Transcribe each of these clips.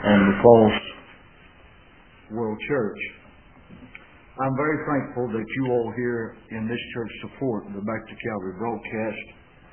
and the Falls World Church. I'm very thankful that you all here in this church support the Back to Calvary broadcast,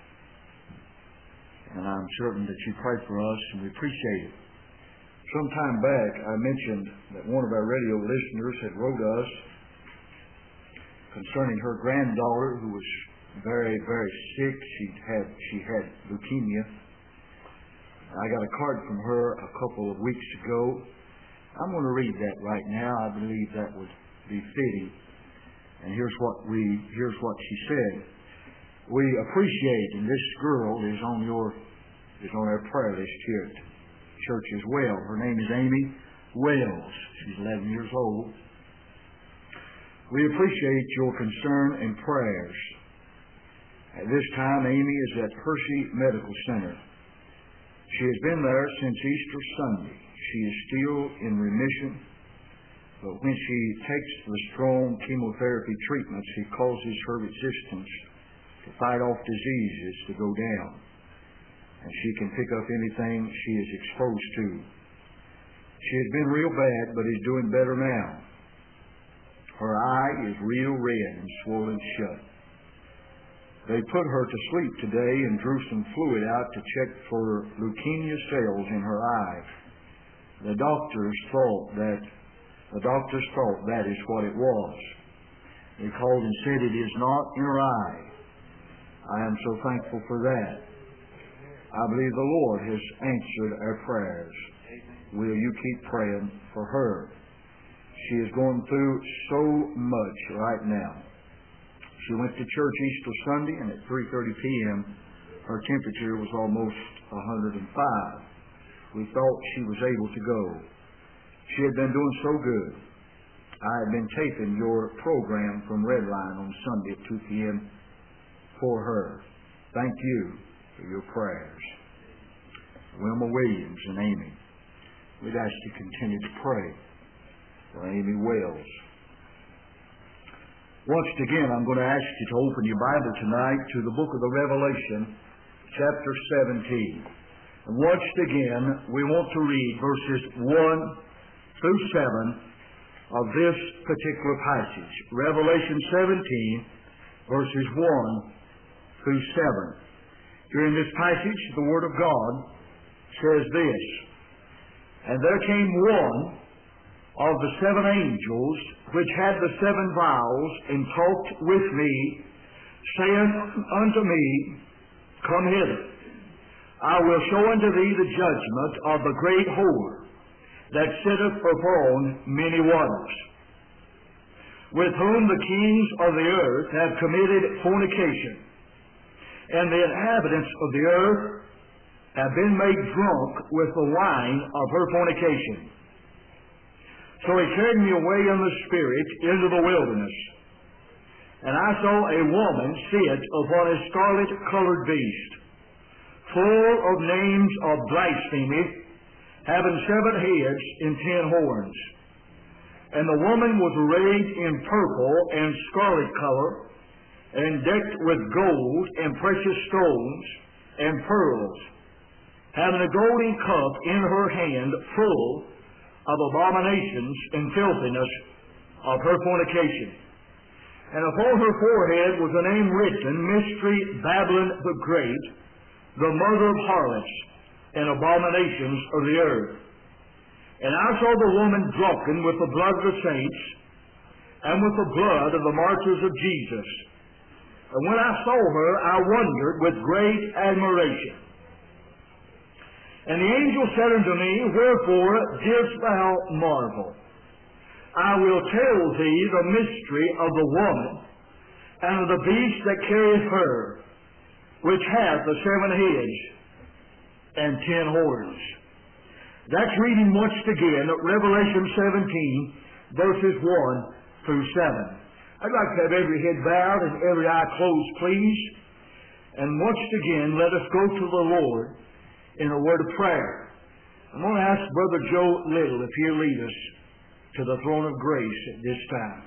and I'm certain that you pray for us, and we appreciate it. Some time back, I mentioned that one of our radio listeners had wrote us concerning her granddaughter who was very, very sick. She had leukemia. I got a card from her a couple of weeks ago. I'm going to read that right now. I believe that would be fitting. And here's what she said. We appreciate, and this girl is on our prayer list here at church as well. Her name is Amy Wells. She's 11 years old. We appreciate your concern and prayers. At this time, Amy is at Hershey Medical Center. She has been there since Easter Sunday. She is still in remission, but when she takes the strong chemotherapy treatments, it causes her resistance to fight off diseases to go down, and she can pick up anything she is exposed to. She has been real bad, but is doing better now. Her eye is real red and swollen shut. They put her to sleep today and drew some fluid out to check for leukemia cells in her eye. The doctors thought that is what it was. They called and said it is not in her eye. I am so thankful for that. I believe the Lord has answered our prayers. Will you keep praying for her? She is going through so much right now. She went to church Easter Sunday, and at 3:30 p.m., her temperature was almost 105. We thought she was able to go. She had been doing so good. I had been taping your program from Redline on Sunday at 2 p.m. for her. Thank you for your prayers. Wilma Williams and Amy. We'd ask you to continue to pray for Amy Wells. Once again, I'm going to ask you to open your Bible tonight to the book of the Revelation, chapter 17. And once again, we want to read verses 1 through 7 of this particular passage. Revelation 17, verses 1 through 7. During this passage, the Word of God says this: And there came one of the seven angels which had the seven vials, and talked with me, saying unto me, Come hither. I will show unto thee the judgment of the great whore that sitteth upon many waters, with whom the kings of the earth have committed fornication, and the inhabitants of the earth have been made drunk with the wine of her fornication. So he carried me away in the Spirit into the wilderness, and I saw a woman sit upon a scarlet-colored beast, full of names of blasphemy, having 7 heads and 10 horns. And the woman was arrayed in purple and scarlet color, and decked with gold and precious stones and pearls, having a golden cup in her hand full of abominations and filthiness of her fornication. And upon her forehead was a name written, Mystery Babylon the Great, the mother of harlots and abominations of the earth. And I saw the woman drunken with the blood of the saints, and with the blood of the martyrs of Jesus. And when I saw her, I wondered with great admiration. And the angel said unto me, Wherefore didst thou marvel? I will tell thee the mystery of the woman, and of the beast that carrieth her, which hath the 7 heads and 10 horns. That's reading once again Revelation 17, verses 1 through 7. I'd like to have every head bowed and every eye closed, please. And once again, let us go to the Lord in a word of prayer. I'm going to ask Brother Joe Little if he'll lead us to the throne of grace at this time.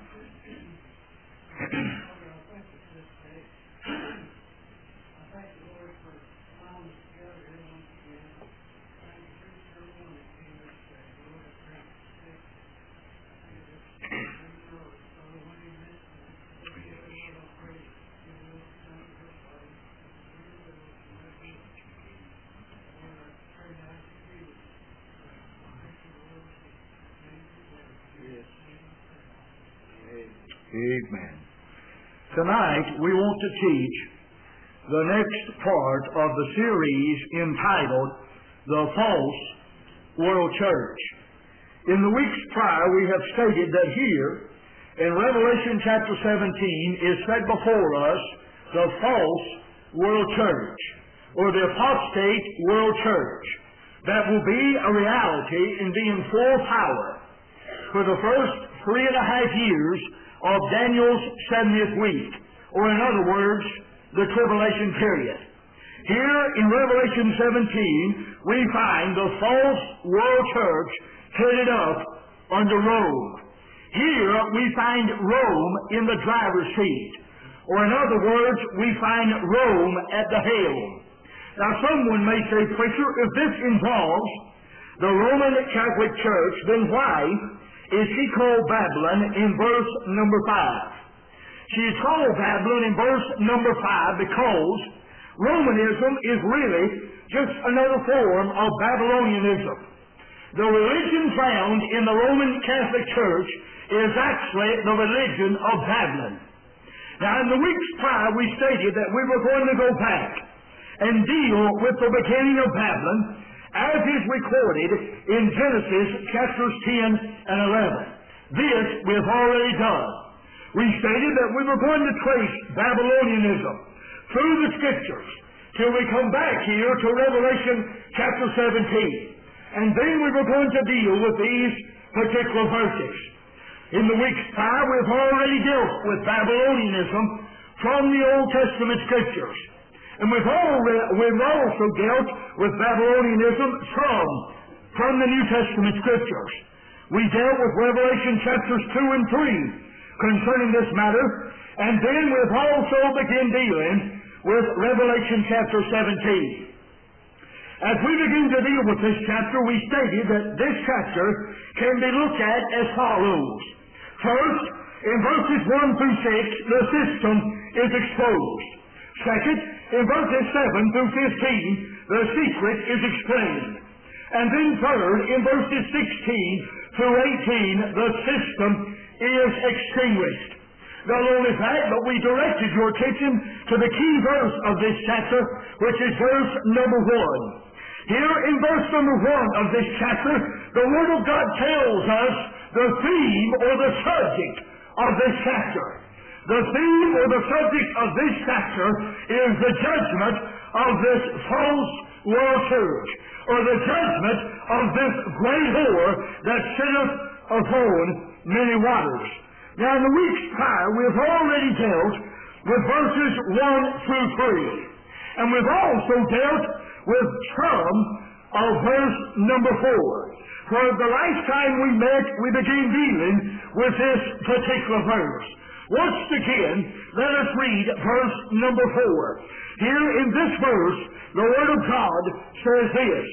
Amen. Tonight we want to teach the next part of the series entitled The False World Church. In the weeks prior we have stated that here in Revelation chapter 17 is set before us the false world church, or the apostate world church, that will be a reality in being full power for the first 3.5 years of Daniel's 70th week, or in other words, the tribulation period. Here in Revelation 17, we find the false world church headed up under Rome. Here we find Rome in the driver's seat, or in other words, we find Rome at the helm. Now someone may say, preacher, if this involves the Roman Catholic Church, then why is she called Babylon in verse number 5? She is called Babylon in verse number 5 because Romanism is really just another form of Babylonianism. The religion found in the Roman Catholic Church is actually the religion of Babylon. Now in the weeks prior we stated that we were going to go back and deal with the beginning of Babylon as is recorded in Genesis chapters 10 and 11. This we have already done. We stated that we were going to trace Babylonianism through the Scriptures till we come back here to Revelation chapter 17. And then we were going to deal with these particular verses. In the weeks prior we have already dealt with Babylonianism from the Old Testament Scriptures. And we've also dealt with Babylonianism from the New Testament Scriptures. We dealt with Revelation chapters 2 and 3 concerning this matter, and then we've also begun dealing with Revelation chapter 17. As we begin to deal with this chapter, we stated that this chapter can be looked at as follows. First, in verses 1 through 6, the system is exposed. Second, in verses 7 through 15, the secret is explained. And then third, in verses 16 through 18, the system is extinguished. Not only that, but we directed your attention to the key verse of this chapter, which is verse number 1. Here in verse number 1 of this chapter, the Word of God tells us the theme or the subject of this chapter. The theme or the subject of this chapter is the judgment of this false world church, or the judgment of this great whore that sitteth upon many waters. Now in the weeks prior, we have already dealt with verses 1 through 3. And we've also dealt with some of verse number 4. For the last time we met, we began dealing with this particular verse. Once again, let us read verse number 4. Here in this verse, the Word of God says this: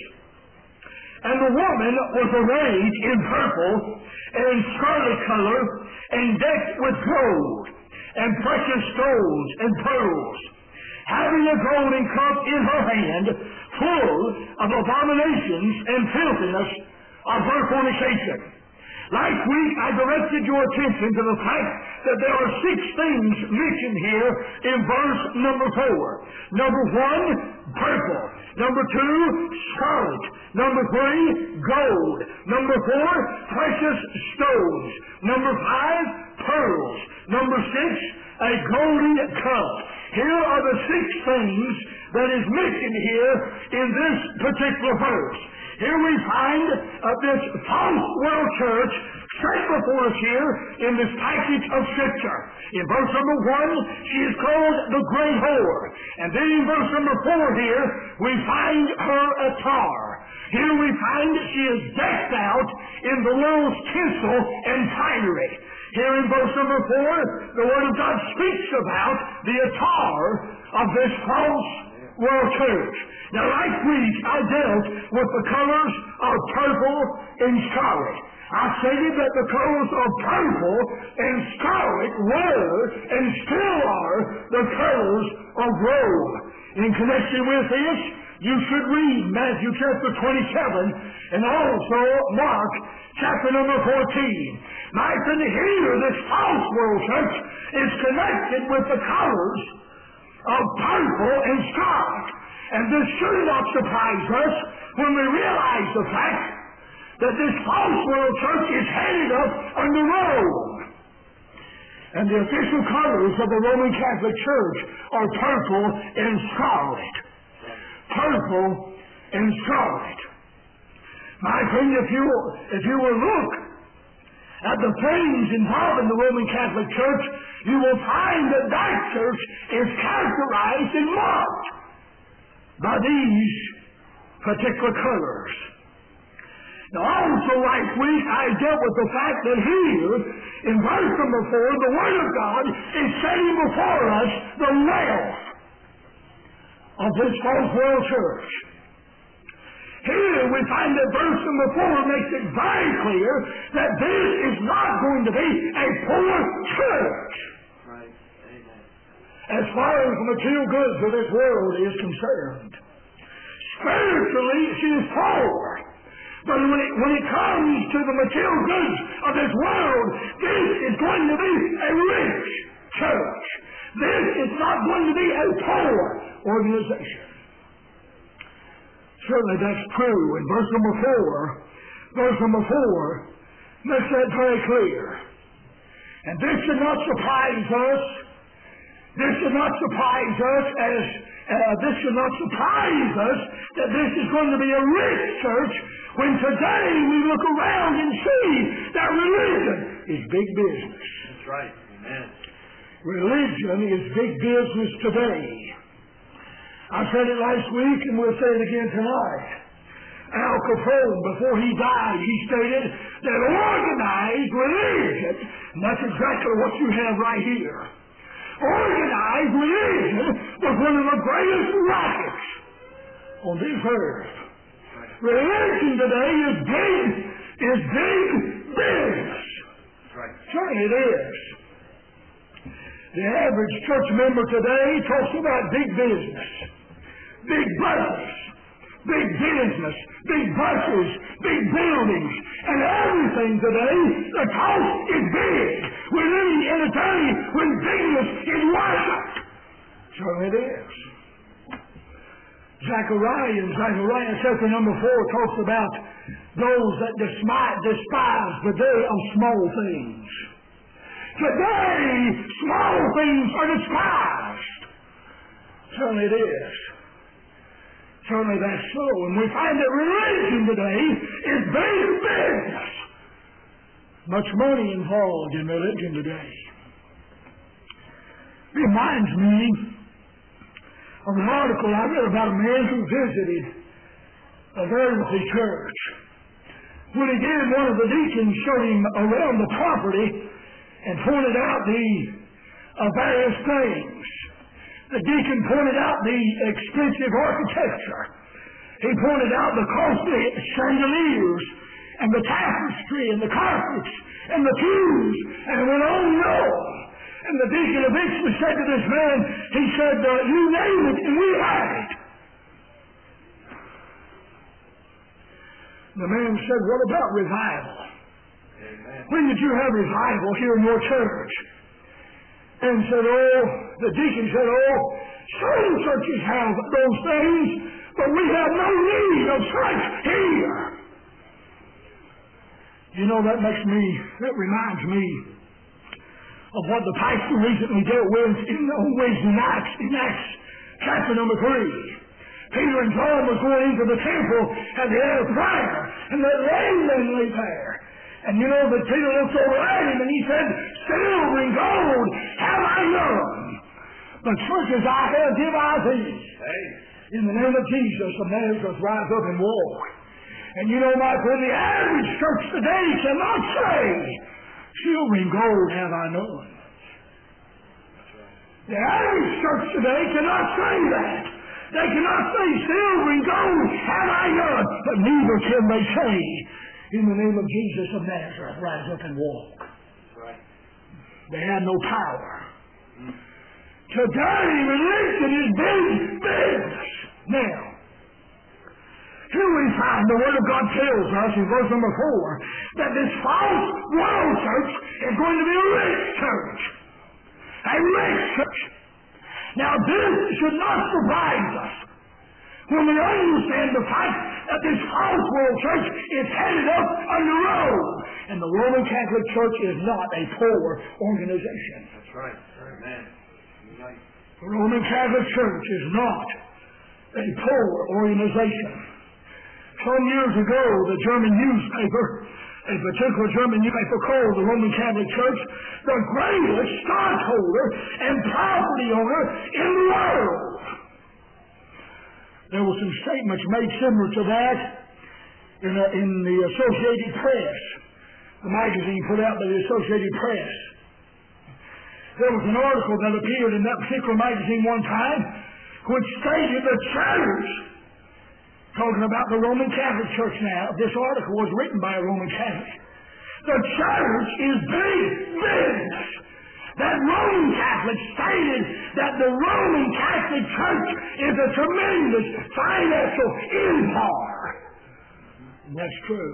And the woman was arrayed in purple and scarlet color, and decked with gold, and precious stones, and pearls, having a golden cup in her hand, full of abominations and filthiness of her fornication. Last week I directed your attention to the fact that there are 6 things mentioned here in verse number 4. Number 1, purple. Number 2, scarlet. Number 3, gold. Number 4, precious stones. Number 5, pearls. Number 6, a golden cup. Here are the 6 things that is mentioned here in this particular verse. Here we find this false world church set before us here in this passage of Scripture. In verse number 1, she is called the Great Whore. And then in verse number 4 here, we find her attire. Here we find that she is decked out in the world's tinsel and finery. Here in verse number 4, the Word of God speaks about the attire of this false world church. Now last week I dealt with the colors of purple and scarlet. I stated that the colors of purple and scarlet were and still are the colors of Rome. In connection with this, you should read Matthew chapter 27 and also Mark chapter number 14. My friend, here this false world church is connected with the colors of purple and scarlet. And this should not surprise us when we realize the fact that this false world church is headed up under Rome. And the official colors of the Roman Catholic Church are purple and scarlet. Purple and scarlet. My friend, if you will look at the things involved in the Roman Catholic Church, you will find that that church is characterized and marked by these particular colors. Now, also last week I dealt with the fact that here, in verse number 4, the Word of God is setting before us the wealth of this false world church. Here we find that verse number 4 makes it very clear that this is not going to be a poor church. Right. Amen. As far as the material goods of this world is concerned. Spiritually, she is poor. But when it comes to the material goods of this world, this is going to be a rich church. This is not going to be a poor organization. Certainly that's true. In verse number 4 makes that very clear. And this should not surprise us. This should not surprise us that this is going to be a rich church when today we look around and see that religion is big business. That's right. Amen. Religion is big business today. I said it last week and we'll say it again tonight. Al Capone, before he died, he stated that organized religion, and that's exactly what you have right here. Organized religion was one of the greatest rackets on this earth. Religion today is big business. Right. Certainly it is. The average church member today talks about big business, big buses, big business, big buses, big buildings, and everything today, the talk is big. We're living in a day when bigness is worshipped. Certainly it is. Zechariah in Zechariah chapter number 4 talks about those that despise the day of small things. Today, small things are despised. Certainly it is. Certainly that's so. And we find that religion today is big business. Much money involved in religion today. Reminds me of an article I read about a man who visited a Verity church. When he did, one of the deacons showed him around the property and pointed out the various things. The deacon pointed out the expensive architecture. He pointed out the costly chandeliers and the tapestry and the carpets and the pews, and went on and on. And the deacon eventually said to this man, he said, you name it and we have it. The man said, what about revival? Amen. When did you have revival here in your church? And said, the deacon said, some churches have those things, but we have no need of such here. You know, that reminds me of what the pastor recently dealt with in Wednesday nights in Acts chapter number 3. Peter and John was going into the temple and they had a prayer, and that lame man lay there. And you know that Peter looked over at him and he said, silver and gold have I none, but such as I have give I thee. In the name of Jesus of Nazareth, rise up and walk. And you know, my friend, the average church today cannot say, silver and gold have I none. The average church today cannot say that. They cannot say, silver and gold have I none, but neither can they say, in the name of Jesus of Nazareth, rise up and walk. Right. They had no power. Today, religion is big business. Now, Here we find the Word of God tells us in verse number 4 that this false world church is going to be a rich church. A rich church. Now this should not surprise us when we understand the fact that this false world church is headed up under Rome. And the Roman Catholic Church is not a poor organization. That's right. Amen. The Roman Catholic Church is not a poor organization. Some years ago, the German newspaper, a particular German newspaper called the Roman Catholic Church the greatest stockholder and property owner in the world. There were some statements made similar to that in the Associated Press, the magazine put out by the Associated Press. There was an article that appeared in that particular magazine one time which stated the church, talking about the Roman Catholic Church now, this article was written by a Roman Catholic. The church is big business. That Roman Catholic stated that the Roman Catholic Church is a tremendous financial empire. And that's true.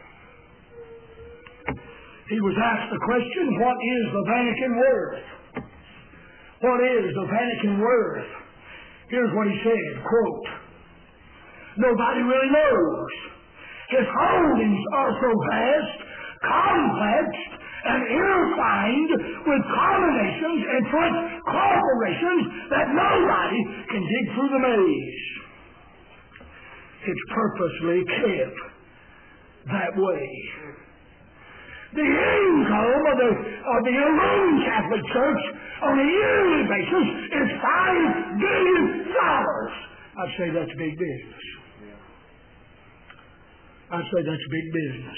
He was asked the question, what is the Vatican worth? What is the Vatican worth? Here's what he said, quote, nobody really knows. His holdings are so vast, complex, and intertwined with combinations and French corporations that nobody can dig through the maze. It's purposely kept that way. The income of the Roman Catholic Church on a yearly basis is $5 billion. I'd say that's big business. I'd say that's big business.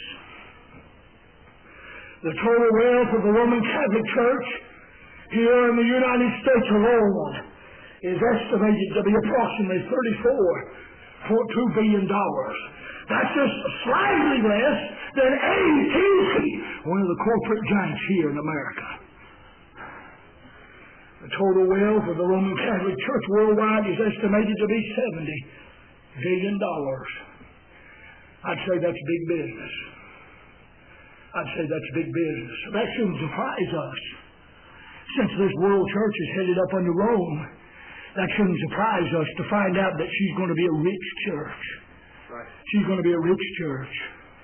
The total wealth of the Roman Catholic Church here in the United States alone is estimated to be approximately $34.2 billion. That's just slightly less than AT&T, one of the corporate giants here in America. The total wealth of the Roman Catholic Church worldwide is estimated to be $70 billion. I'd say that's big business. I'd say that's big business. That shouldn't surprise us. Since this world church is headed up under Rome, that shouldn't surprise us to find out that she's going to be a rich church. Right. She's going to be a rich church.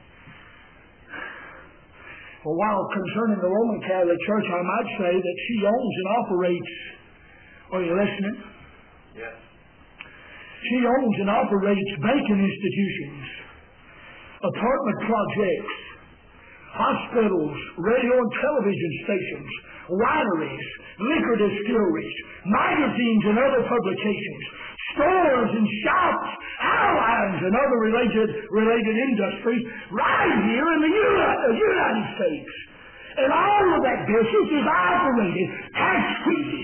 Well, while concerning the Roman Catholic Church, I might say that she owns and operates, are you listening? Yes. She owns and operates banking institutions, apartment projects, hospitals, radio and television stations, wineries, liquor distilleries, magazines and other publications, stores and shops, airlines and other related industries right here in the United States. And all of that business is operated tax-free.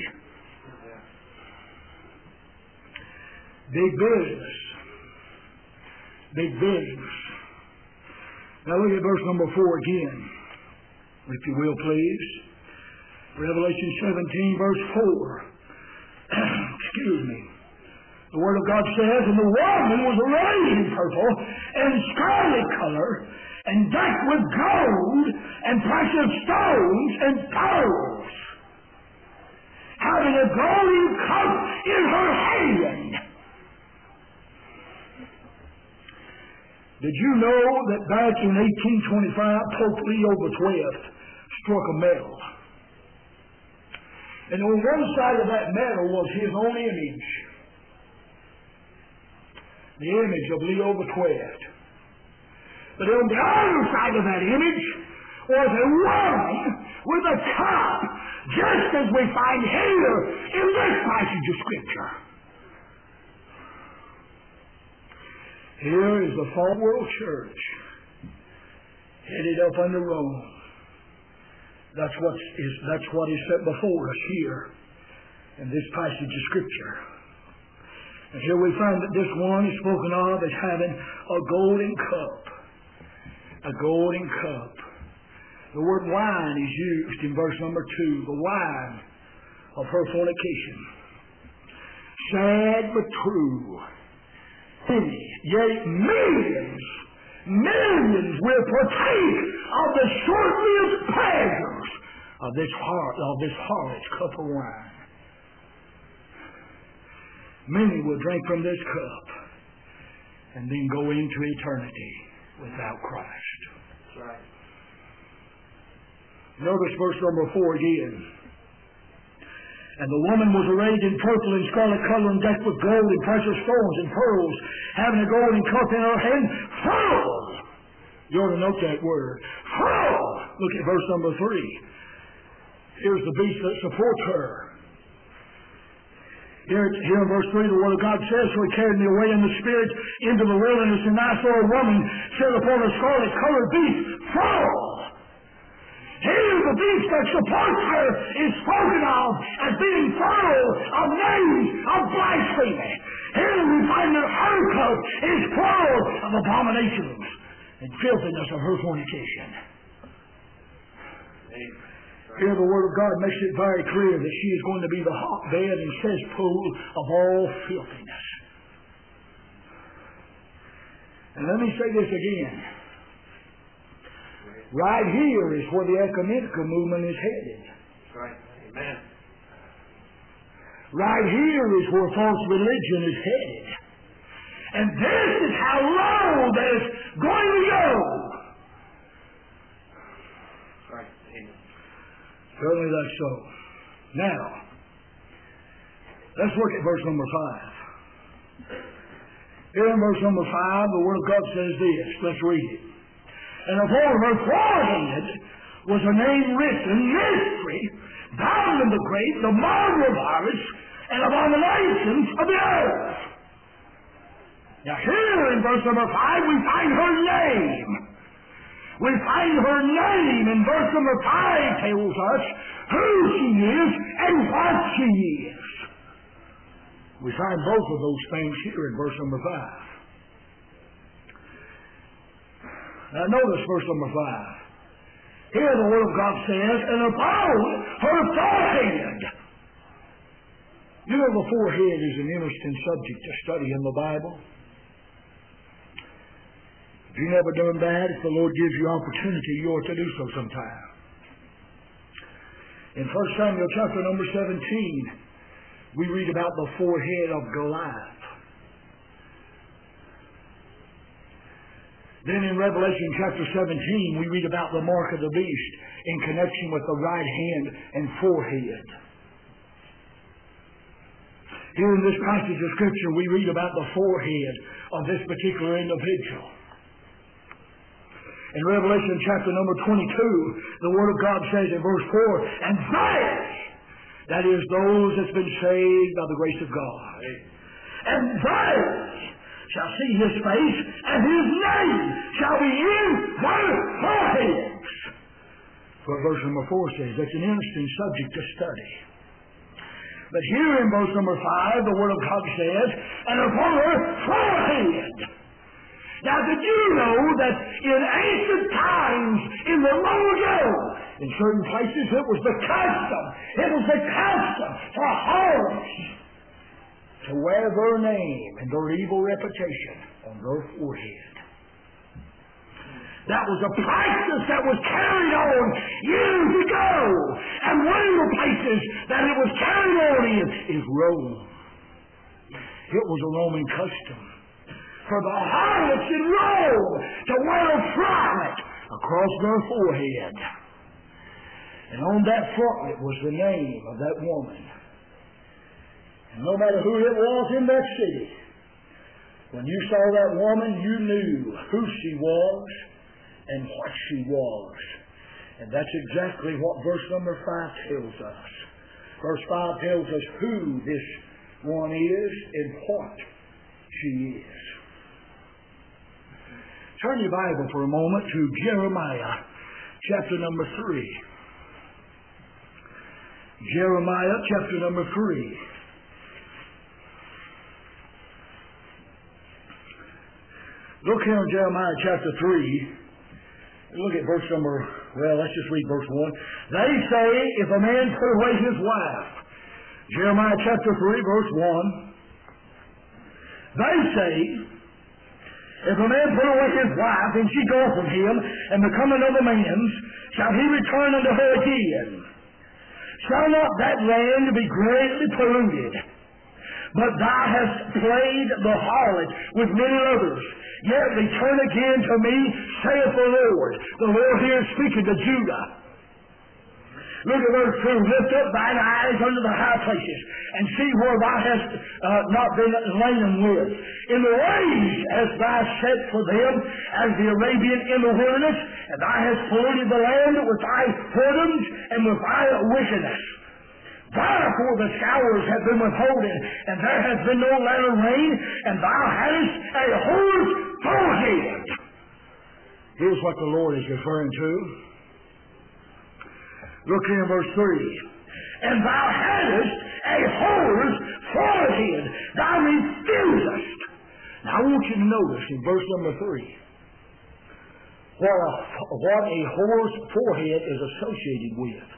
Big business. Big business. Now look at verse number 4 again, if you will, please. Revelation 17, verse 4. Excuse me. The Word of God says, and the woman was arrayed in purple and scarlet color, and decked with gold and precious stones and pearls, having a golden cup in her hand. Did you know that back in 1825, Pope Leo XII struck a medal? And on one side of that medal was his own image. The image of Leo XII. But on the other side of that image was a woman with a cup, just as we find here in this passage of Scripture. Here is the fallen world church, headed up under Rome. That's what is set before us here in this passage of Scripture. And here we find that this one is spoken of as having a golden cup. A golden cup. The word wine is used in verse number 2, the wine of her fornication. Sad but true. Many, yea, millions will partake of the short-lived pleasures of this harlot's cup of wine. Many will drink from this cup and then go into eternity without Christ. That's right. Notice verse number 4 again. And the woman was arrayed in purple and scarlet color and decked with gold and precious stones and pearls, having a golden cup in her hand, full. You ought to note that word. Full. Look at verse number 3. Here's the beast that supports her. Here in verse 3, the Word of God says, so he carried me away in the Spirit into the wilderness, and I saw a woman sit upon a scarlet-colored beast, full. Here the beast that supports her is spoken of as being full of names of blasphemy. Here we find that her cup is full of abominations and filthiness of her fornication. Here the Word of God makes it very clear that she is going to be the hotbed and cesspool of all filthiness. And let me say this again. Right here is where the ecumenical movement is headed. That's right. Amen. Right here is where false religion is headed. And this is how low that it's going to go. Right. Amen. Certainly that's so. Now, let's look at verse number 5. Here in verse number 5, the Word of God says this. Let's read it. And upon her forehead was a name written, Mystery, Babylon the Great, the Mother of harlots, and abominations of the earth. Now here in verse number 5, we find her name. We find her name in verse number 5 tells us who she is and what she is. We find both of those things here in verse number 5. Now notice verse number 5. Here the Word of God says, and upon her forehead. You know the forehead is an interesting subject to study in the Bible. If you've never done that, if the Lord gives you opportunity, you ought to do so sometime. In 1 Samuel chapter number 17, we read about the forehead of Goliath. Then in Revelation chapter 17, we read about the mark of the beast in connection with the right hand and forehead. Here in this passage of Scripture, we read about the forehead of this particular individual. In Revelation chapter number 22, the Word of God says in verse 4, and they, that is those that's been saved by the grace of God, and they shall see His face, and His name shall be in their foreheads. What verse number 4 says. That's an interesting subject to study. But here in verse number 5, the Word of God says, and upon her forehead. Now, did you know that in ancient times, in the long ago, in certain places it was the custom for harlots to wear their name and their evil reputation on their forehead. That was a practice that was carried on years ago. And one of the places that it was carried on in is Rome. It was a Roman custom for the harlots in Rome to wear a frontlet across their forehead. And on that frontlet was the name of that woman. And no matter who it was in that city, when you saw that woman, you knew who she was and what she was. And that's exactly what verse number 5 tells us. Verse 5 tells us who this one is and what she is. Turn your Bible for a moment to Jeremiah chapter number 3. Jeremiah chapter number 3. Look here in Jeremiah chapter 3. Look at verse number, let's just read verse 1. They say, if a man put away his wife. Jeremiah chapter 3, verse 1. They say, If a man put away his wife, and she go from him, and become another man's, shall he return unto her again? Shall not that land be greatly polluted? But thou hast played the harlot with many others. Yet return again to me, saith the Lord. The Lord here is speaking to Judah. Look at verse 2. Lift up thine eyes unto the high places, and see where thou hast not been lain with. In the ways hast thou set for them, as the Arabian in the wilderness, and thou hast polluted the land with thy whoredoms and with thy wickedness. Therefore the showers have been withholden, and there has been no latter rain, and thou hadst a whore's forehead. Here's what the Lord is referring to. Look here in verse 3. And thou hadst a whore's forehead. Thou refusest. Now I want you to notice in verse number 3 what a whore's forehead is associated with.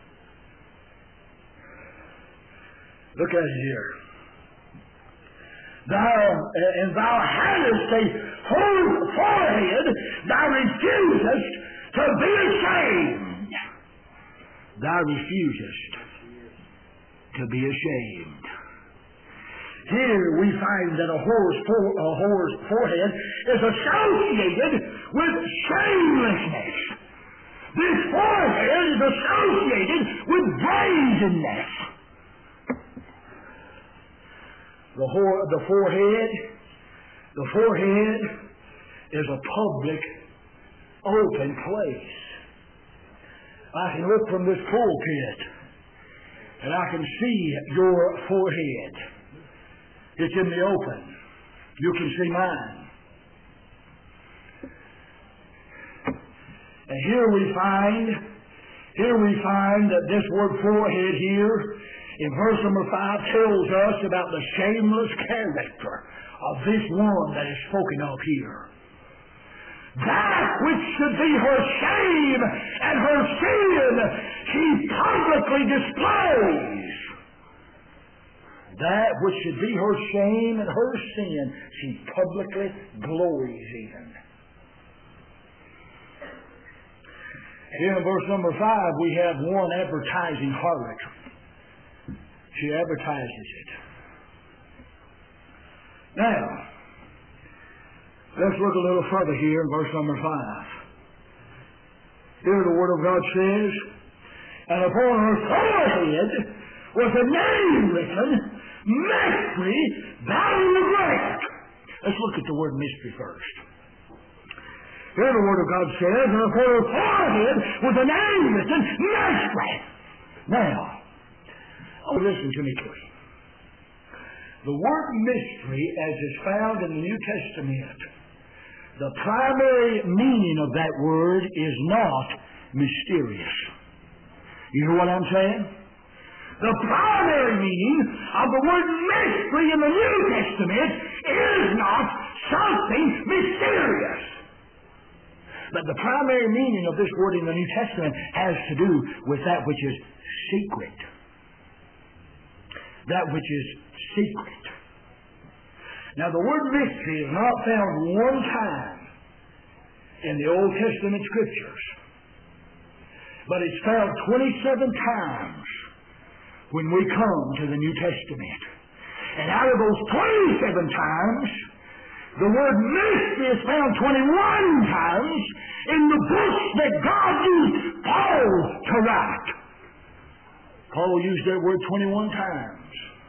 Look at it here. Thou hadst a whore's forehead. Thou refusest to be ashamed. Thou refusest to be ashamed. Here we find that a whore's forehead is associated with shamelessness. This forehead is associated with brazenness. The forehead is a public, open place. I can look from this pulpit and I can see your forehead. It's in the open. You can see mine. And here we find that this word forehead here in verse number 5 tells us about the shameless character of this one that is spoken of here. That which should be her shame and her sin, she publicly displays. That which should be her shame and her sin, she publicly glories in. Here in verse number 5, we have one advertising harlot. She advertises it. Now, let's look a little further here in verse number 5. Here the Word of God says, and upon her forehead was a name written, Mystery, Babylon the Great. Let's look at the word mystery first. Here the Word of God says, and upon her forehead was a name written, Mystery. Now, listen to me, please. The word mystery, as is found in the New Testament, the primary meaning of that word is not mysterious. You hear what I'm saying? The primary meaning of the word mystery in the New Testament is not something mysterious. But the primary meaning of this word in the New Testament has to do with that which is secret. That which is secret. Now the word mystery is not found one time in the Old Testament Scriptures, but it's found 27 times when we come to the New Testament. And out of those 27 times, the word mystery is found 21 times in the books that God used Paul to write. Paul used that word 21 times.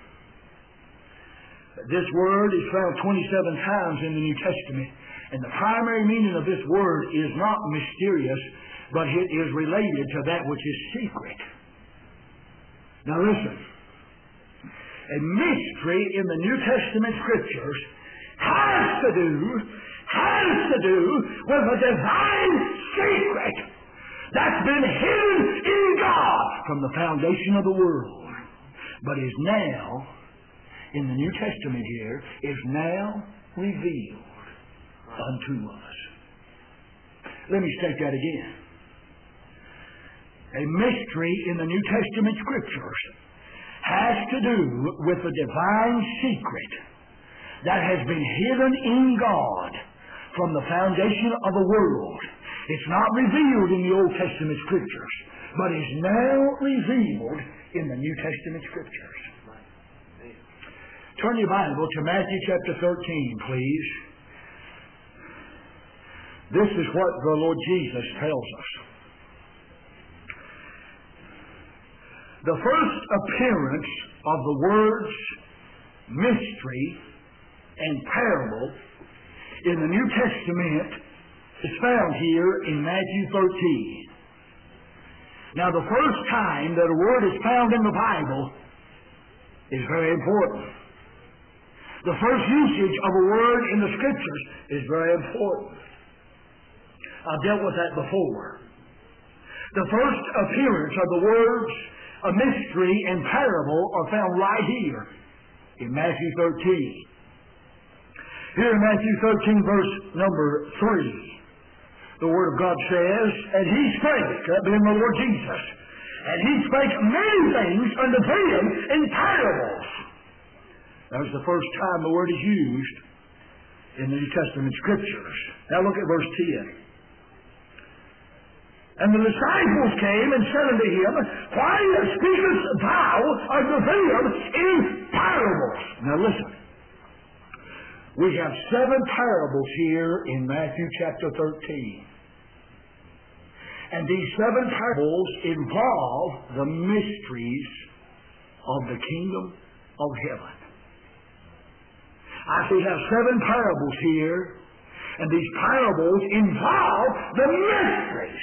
This word is found 27 times in the New Testament. And the primary meaning of this word is not mysterious, but it is related to that which is secret. Now listen. A mystery in the New Testament Scriptures has to do with a divine secret that's been hidden in God from the foundation of the world, but is now, in the New Testament here, is now revealed unto us. Let me state that again. A mystery in the New Testament Scriptures has to do with a divine secret that has been hidden in God from the foundation of the world. It's not revealed in the Old Testament Scriptures, but is now revealed in the New Testament Scriptures. Turn your Bible to Matthew chapter 13, please. This is what the Lord Jesus tells us. The first appearance of the words mystery and parable in the New Testament is found here in Matthew 13. Now, the first time that a word is found in the Bible is very important. The first usage of a word in the Scriptures is very important. I've dealt with that before. The first appearance of the words a mystery and parable are found right here in Matthew 13. Here in Matthew 13, verse number 3, the Word of God says, "And he spake," that being the Lord Jesus, "and he spake many things unto them in parables." That was the first time the word is used in the New Testament Scriptures. Now look at verse 10. "And the disciples came and said unto him, Why speakest thou unto them in parables?" Now listen. We have 7 parables here in Matthew chapter 13. And these 7 parables involve the mysteries of the kingdom of heaven. We have 7 parables here, and these parables involve the mysteries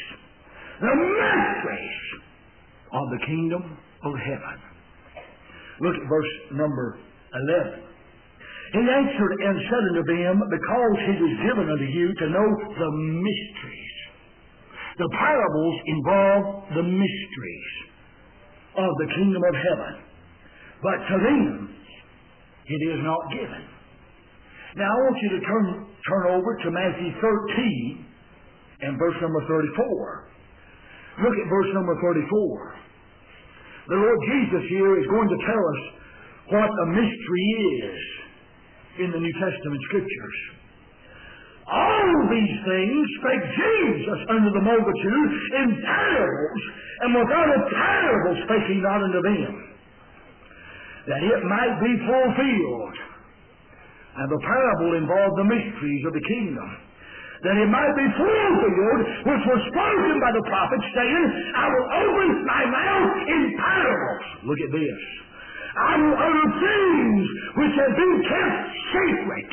of the kingdom of heaven. Look at verse number 11. "He answered and said unto them, Because it is given unto you to know the mysteries." The parables involve the mysteries of the kingdom of heaven, but to them it is not given. Now I want you to turn over to Matthew 13 and verse number 34. Look at verse number 34. The Lord Jesus here is going to tell us what a mystery is in the New Testament Scriptures. "All these things spake Jesus unto the multitude in parables, and without a parable spake he not unto them, that it might be fulfilled." And the parable involved the mysteries of the kingdom. "That it might be fulfilled, which was spoken by the prophet, saying, I will open my mouth in parables." Look at this. "I will utter things which have been kept secret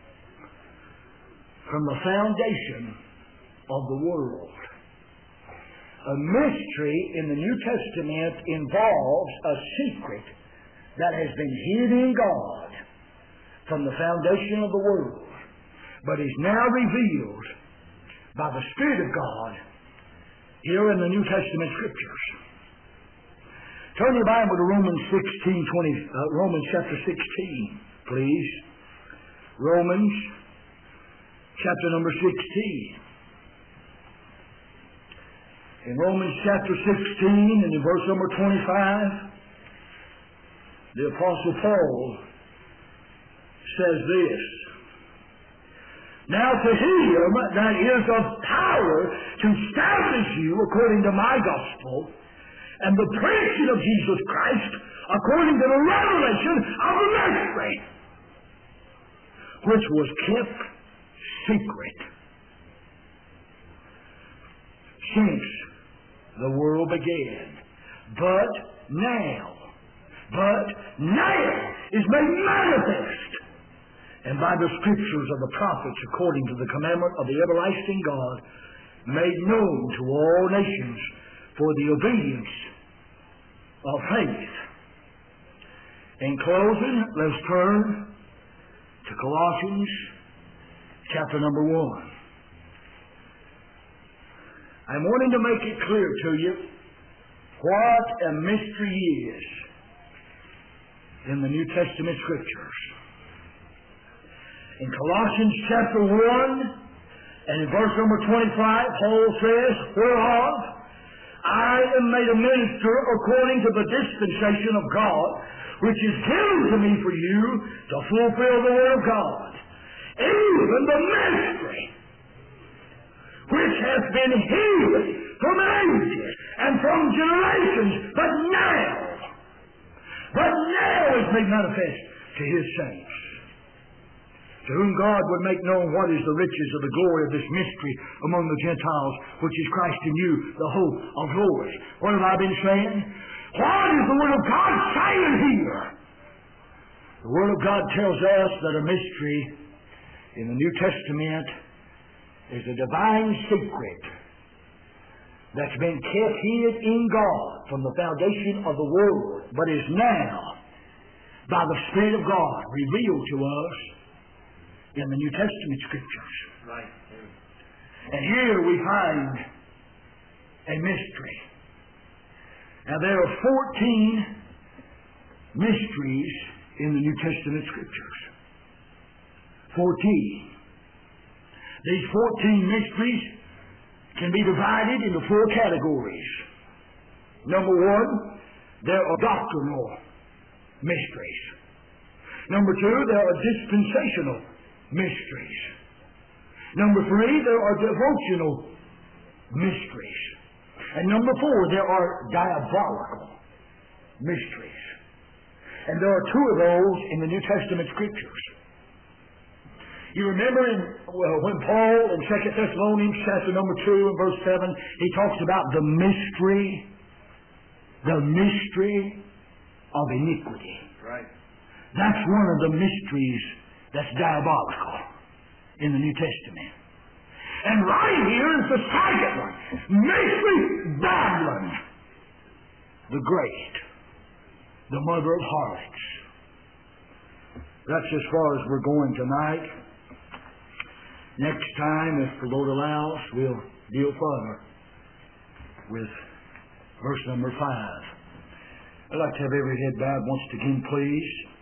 from the foundation of the world." A mystery in the New Testament involves a secret that has been hid in God from the foundation of the world, but is now revealed by the Spirit of God here in the New Testament Scriptures. Turn your Bible to Romans chapter 16, please. Romans chapter number 16. In Romans chapter 16 and in verse number 25, the Apostle Paul says this: "Now to him that is of power to establish you according to my gospel, and the preaching of Jesus Christ according to the revelation of the mystery, which was kept secret since the world began, but now is made manifest, and by the Scriptures of the prophets according to the commandment of the everlasting God, made known to all nations for the obedience of faith." In closing, let's turn to Colossians chapter number 1. I'm wanting to make it clear to you what a mystery is in the New Testament Scriptures. In Colossians chapter 1 and in verse number 25, Paul says, "Whereof I am made a minister according to the dispensation of God, which is given to me for you to fulfill the word of God, even the mystery hath been hid from ages and from generations, but now is made manifest to His saints, to whom God would make known what is the riches of the glory of this mystery among the Gentiles, which is Christ in you, the hope of glory. What have I been saying? What is the Word of God saying here? The Word of God tells us that a mystery in the New Testament is a divine secret that's been kept hid in God from the foundation of the world, but is now, by the Spirit of God, revealed to us in the New Testament Scriptures. Right. And here we find a mystery. Now there are 14 mysteries in the New Testament Scriptures. 14. These 14 mysteries can be divided into 4 categories. Number 1, there are doctrinal mysteries. Number 2, there are dispensational mysteries. Number 3, there are devotional mysteries. And number 4, there are diabolical mysteries. And there are 2 of those in the New Testament Scriptures. You remember when Paul in 2 Thessalonians chapter number 2 and verse 7, he talks about the mystery of iniquity. Right. That's one of the mysteries that's diabolical in the New Testament. And right here is the second one. Mystery Babylon the Great, the mother of harlots. That's as far as we're going tonight. Next time, if the Lord allows, we'll deal further with verse number 5. I'd like to have every head bowed once again, please.